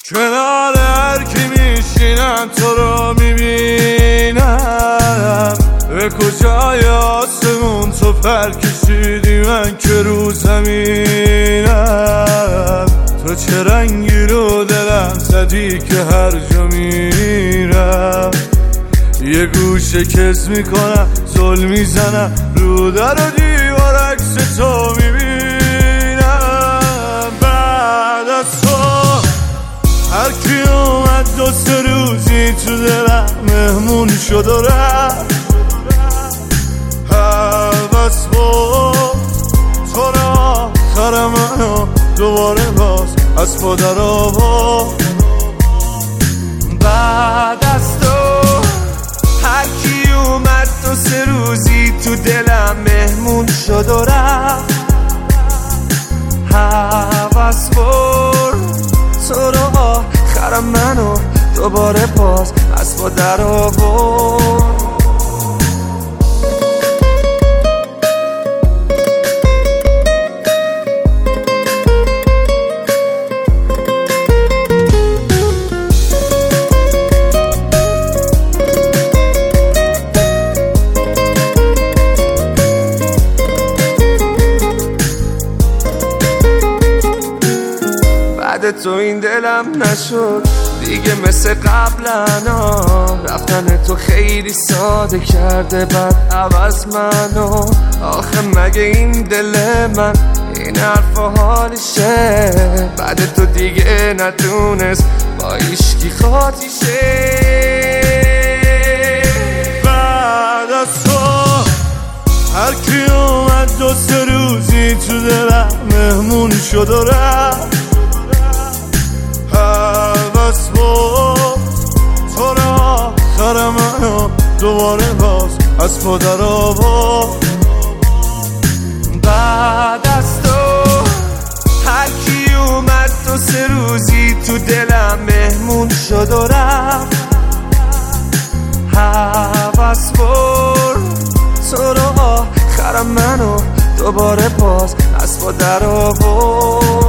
کنار هر کی میشینم تو رو میبینم. به کجای آسمون تو پر کشیدی من که رو زمینم. تو چه رنگی رو دلم زدی که هر جا میرم یه گوشه کز میکنم زل میزنم رو در و دیوار عکس تو میبینم. بعد از تو هر کی اومد 2-3 روزی تو دلم مهمون شد و رفت. حوض بود تو را آخر منو دوباره باز از پا در آورد. بعد از تو هر کی اومد 2-3 روزی تو دلم مهمون شد و رفت. حوض برد تو رو آخر منو دوباره باز از پا در آورد. بعد تو این دلم نشد دیگه مثل قبلا. رفتن تو خیلی ساده کرده بعد عوض منو. آخه مگه این دل من این حرف و حالشه؟ بعد تو دیگه ندونست با ایشکی خاطیشه. بعد از تو هر کی اومد 2-3 روزی تو دلم مهمون شد و رفت. حوض بود تو را آخر منو دوباره باز از پا در آورد. بعد از تو هر کی اومد 2-3 روزی تو دلم مهمون شد و رفت. حوض برد تو را آخر منو دوباره باز از پا در آورد.